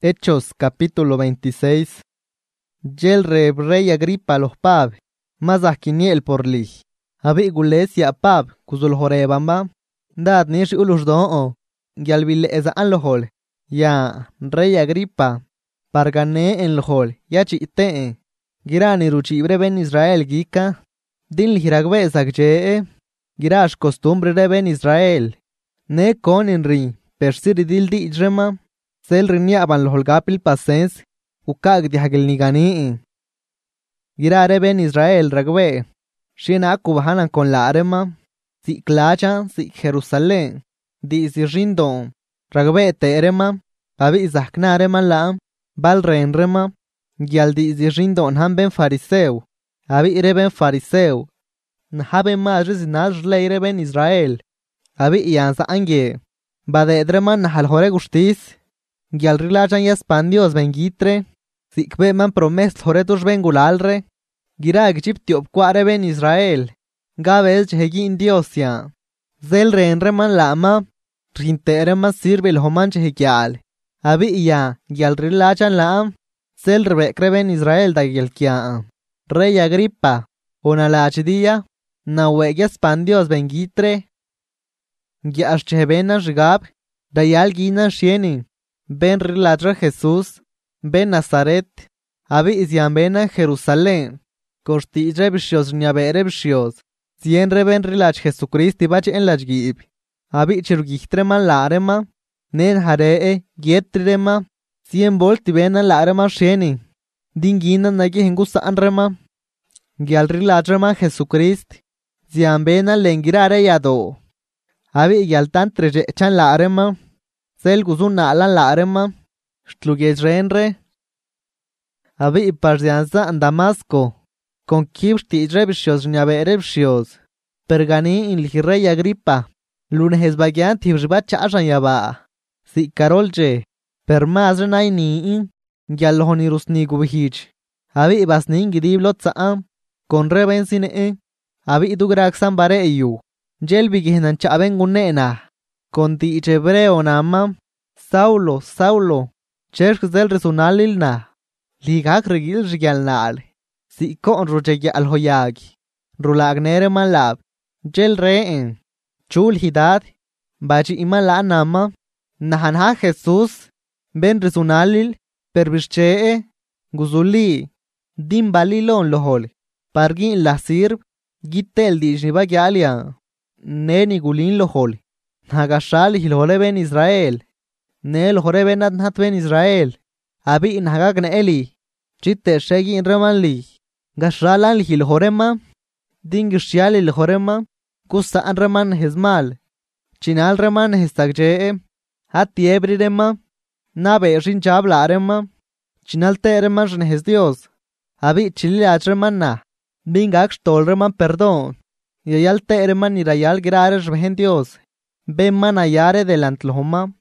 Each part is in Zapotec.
Hechos capítulo 26. Yel rey Agripa los pab, más akiniel por li. Abi gules ya pab, kuzul horebamba. Dad nish ulus do'o. Yalvile ezaan lohol. Ya rey Agripa. Pargane en lohol. Ya chite. Girani ruchibre ben Israel gika. Din lihiragbe zakje. Girash costumbre de ben Israel. Ne konin ri. Persiri dil di ijrema. Sel riniaban los holgapil pasens, ukag dihagil nigani. Girare ben Israel ragwe, shina kubahanan con la arema, si klacha, si Jerusalén, di si rindo, ragwe te erema, abi zakna arema la, bal rema, gyal di si rindo han ben fariseu, abi ire ben fariseu, nhaben majris leire ben Israel, abi ianza ange, bade edrema nahal hore gustis, Gyal rilachan yaspandios bengitre, sikbe man promes horetus bengulalre, girag chip tiopquare ben Israel, gabes chegin diosia, zel renreman lama, rintereman sirve el homan chegial, abi ya, gyal rilachan lam, zel rebecre ben Israel da gyalkia, rey Agripa, onalachdia, nawe yaspandios bengitre, gyas chebenas gab, dayal gina shieni. Ben rilatra Jesús, ben Nazaret, abi isiambena Jerusalén, costille bshios niabere bshios, sienre ben rilach Jesucristi bach en lach gib, abi chirugistreman larema, nen haree, gietrema, sien volti bena larema sheni, dingina nagi hengusa anrema, gial rilatrema Jesucrist, siambena lengirare yado, abi gialtan trejechan larema, Sel guzun nalan la arema, stlugezrenre. Abi parzianza en Damasco, con kibs tijrebshios niaberebshios. Pergani in lirey Agripa, lunes bagian tibsba chashan yaba. Si karolje, permazrenay ni, gyalhonirus ni gubhich. Abi basnin gidiblot saam, con reben sine, abi dugraxan bare yu. Jel biginan chaben gunena. Conti hebreo nama, Saulo, cherch del resonalil na, ligak regil rigalnal, si con rojegi al hoyagi, rulagnere malab, gel reen, chul hidad, baji imala nama, nahanha Jesus, ben resonalil, perbischee, guzuli, dimbalilon lohol, pargin la sirb, gitel di jibagalia, neni gulin lohol. Hagashal hilhole ben Israel. Nel hore ben adnat ben Israel. Abi in hagag ne eli. Chitte shegi in remanli. Gashalan hilhorema. Dingishial hilhorema. Kusta an reman hizmal. Chinal reman histagje. Hati ebri rema. Nabe rin chabla rema. Chinal te reman rin Dios. Abi chili achreman na. Bingak stol reman perdón. Yayal te reman y rayal grares rehen Dios. Ben manayare delantloma.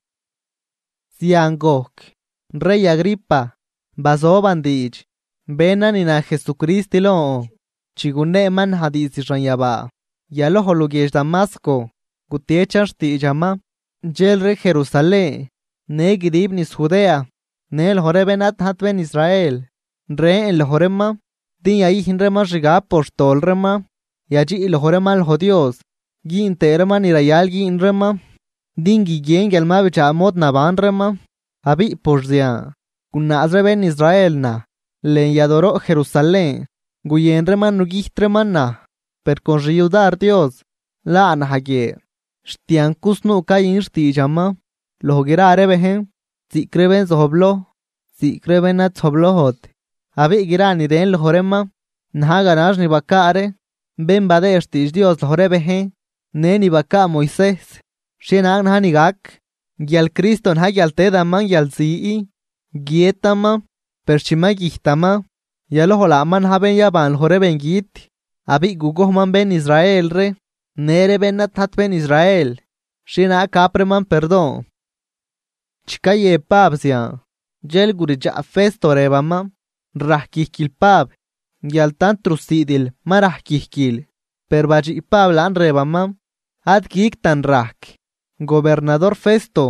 Siangok, rey Agripa, baso bandich, benan ina Jesucristi lo, chigune man hadis ranyaba, yalo holugesh Damasco, gutiechas ti llama, jelre Jerusalén, ne gidibnis Judea, ne el horebenat hatben Israel, re en el horema, din ahí hinrema riga postol rema, y allí el horema el jodios. Gin terma ni rayal gin rema, dingi gen gelma bichamot naban rema, abi porzia, kunazre ben Israel na, len yadoro Jerusalén, guyen rema nugistrema na, per con riudar Dios, la anahage, stian kusnu kayin sti llama, lo girare behen, si creben zohoblo, si creben at zoblohot, abi girani den lo horema, nahaganas ni bakare, ben bade stis Dios lo horebehen, Neni baka Moisés, shenang hanigak, gyal Kriston ha gyal tedaman gyal zii, gietama, perchima gihtama, yalo holaman haben yaban horeben git, abi gugohman ben Israel re, nere benat hat ben Israel, shena kapreman perdón. Chikaye pabsia, jel gurija festo rebama, rahkikil pab, gyal tan trusidil, marahkikil, perbaji pablan rebama, Adgik tan rak, gobernador Festo,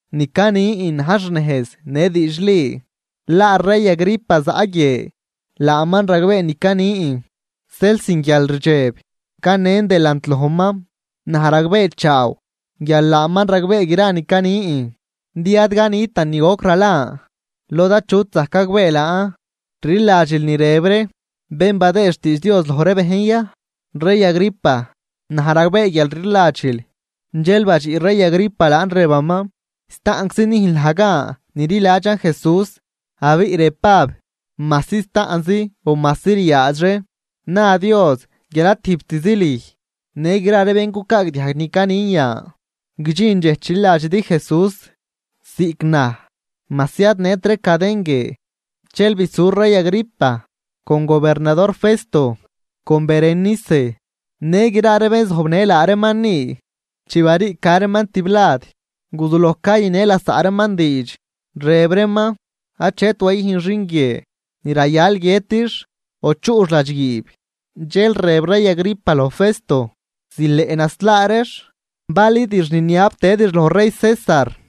Nicani in hashnehes nedishli. La rey Agripa zaaye. La aman ragbe nicani. Selsin gyal rjeb. Kanen delantlohoma. Naharagbe chao. Gyal la aman ragbe gira nicani. Diad gani tani okrala. Loda chut zakagbe la. Rilajil ni rebre. Ben badeshtis Dios lorebehenya. Rey Agripa. Naharagbe gyal rilajil. Njelbach y rey Agripa la rebama. Stanxini hilhaga. Nirilajan Jesús. Abi repab. Masista anzi o masiria azre. Na Dios. Gyala tiptizili. Negra rebenku kag diagnikaniya. Gjinje chilaj di Jesús. Signa. Masiat netre kadenge. Chelvi sur rey Agripa. Con gobernador Festo. Con Berenice. Negra rebens hobnela aremani. Chivari kareman tiblad. Guzulokay nela saremandij. Rebrema. Achetway hinringye. Nirayal yetish. O churlajgib. Jel rebrey Agripa lo Festo. Si le enaslaresh. Valid niniap tedish lo rey César.